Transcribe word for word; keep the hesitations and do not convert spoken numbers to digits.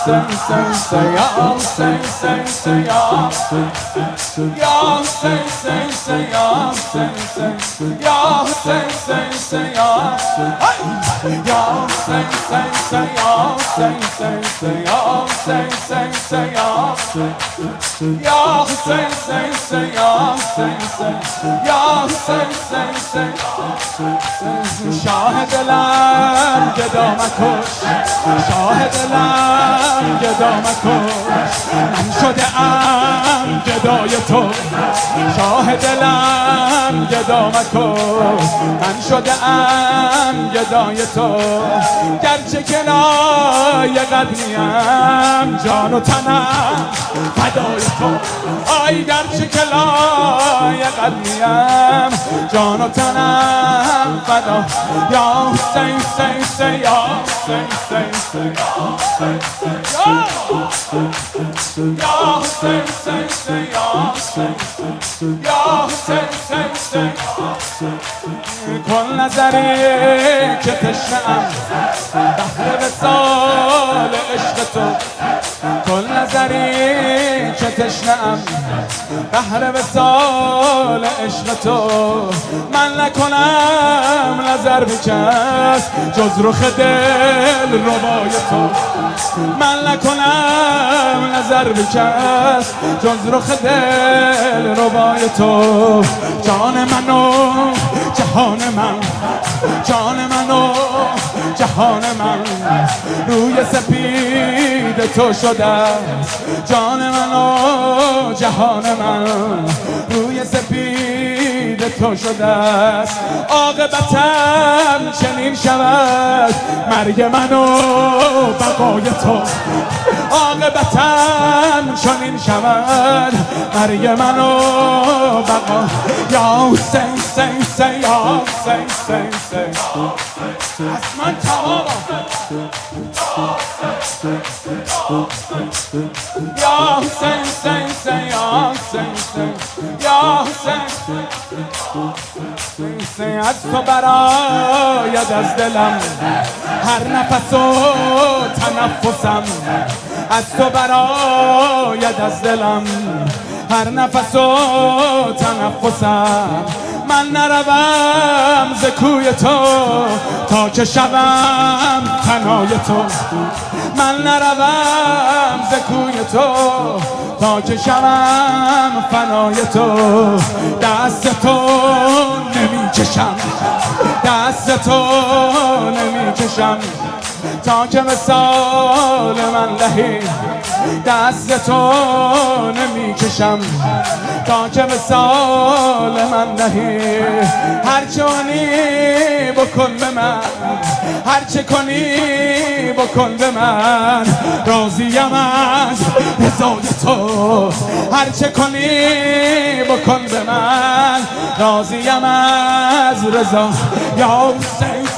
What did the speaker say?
Hussein, Hussein, Hussein, Ya Hussein, Hussein, Hussein, Ya Hussein, Ya Hussein, Hussein, Hussein, Ya Hussein, Hussein, Ya Hussein, Hussein, Hussein, Ya Hussein, Ya Hussein, Hussein, Hussein, Ya Hussein, Hussein, Hussein, Ya Hussein, Hussein, Hussein, Ya Hussein, Ya Hussein, Hussein, Hussein, Ya Hussein, Hussein, Ya Hussein, Hussein, Hussein. شاه دلم گدا مکش، شاه دلم گدا مکش، من شده ام گدای تو. شاه دلم گدا مکش، من شده ام گدای تو. گرچه کنای قدریم، جان و تنم فدای تو. آی گرچه کنای قدریم، جان و تنم فدا. یا حسین حسین حسین، یا حسین حسین حسین، یا حسین حسین حسین، یا حسین، یا حسین حسین حسین. کن نظری که تشنه‌ام بهر وصال عشق تو. کن نظری که تشنه‌ام بهر وصال عشق تو. من نکنم نظر به کس جز رخ دل ربای تو. من نکنم نظر به کس جز رخ دل ربای تو. جان منو جهان من، جان منو جهان من روی سپید تو شده. جان منو جهان من روی سپید تو شده است. عاقبتم چنین شود مرگ من و بقای تو. عاقبتم چنین شود مرگ من و بقا. یا حسین حسین حسین، یا حسین حسین حسین. از من تمام یا حسین حسین حسین، یا حسین حسین، یا حسین حسین. از تو براید از دلم هر نفس و تنفسم. از تو براید از دلم هر نفس و تنفسم. من نروم ز کوی تو تا که شوم تنهای تو. من نروم ز کوی تو تا که شوم فنای تو. دست تو نمی کشم، دست تو نمی کشم تا که مثال من لهی. دست تو نمی کشم تا که مثال من نهی. هرچه کنی بکن به من، هرچه کنی بکن به من. راضیم از رضای تو. هرچه کنی بکن به من، راضیم از رضا. یا حسین